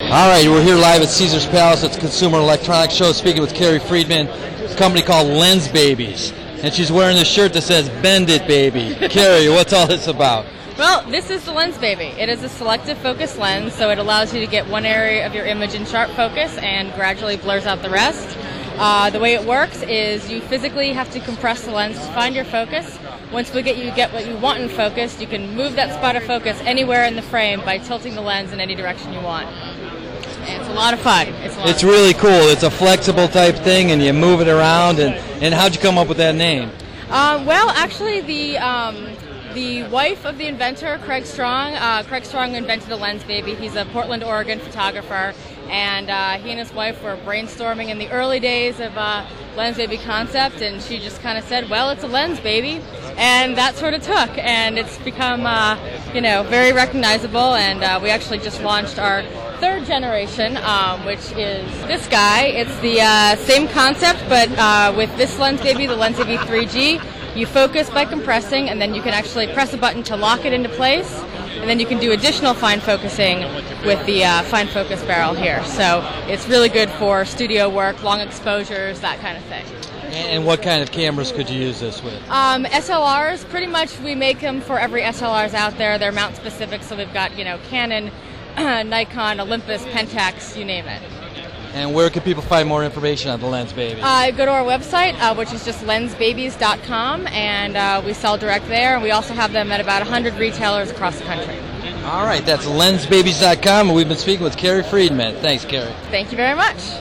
All right, we're here live at Caesars Palace at the Consumer Electronics Show, speaking with Carrie Friedman, a company called Lens Babies, and she's wearing this shirt that says "Bend It, Baby." Carrie, what's all this about? Well, this is the Lens Baby. It is a selective focus lens, so it allows you to get one area of your image in sharp focus and gradually blurs out the rest. The way it works is you physically have to compress the lens to find your focus. Once you get what you want in focus, you can move that spot of focus anywhere in the frame by tilting the lens in any direction you want. And it's a lot of fun. It's really cool. It's a flexible type thing, and you move it around. And how'd you come up with that name? Well, actually, the wife of the inventor, Craig Strong invented the Lens Baby. He's a Portland, Oregon photographer, and he and his wife were brainstorming in the early days of Lens Baby concept, and she just kind of said, well, it's a lens, baby. And that sort of took, and it's become, very recognizable, and we actually just launched our third generation, which is this guy. It's the same concept, but with this Lens Baby, the Lens Baby 3G, you focus by compressing, and then you can actually press a button to lock it into place, and then you can do additional fine focusing with the fine focus barrel here. So it's really good for studio work, long exposures, that kind of thing. And what kind of cameras could you use this with? SLRs, pretty much we make them for every SLRs out there. They're mount specific, so we've got, Canon, Nikon, Olympus, Pentax, you name it. And where can people find more information on the Lens Baby? Go to our website, which is just lensbabies.com, and we sell direct there. And we also have them at about 100 retailers across the country. All right, that's lensbabies.com, and we've been speaking with Carrie Friedman. Thanks, Carrie. Thank you very much.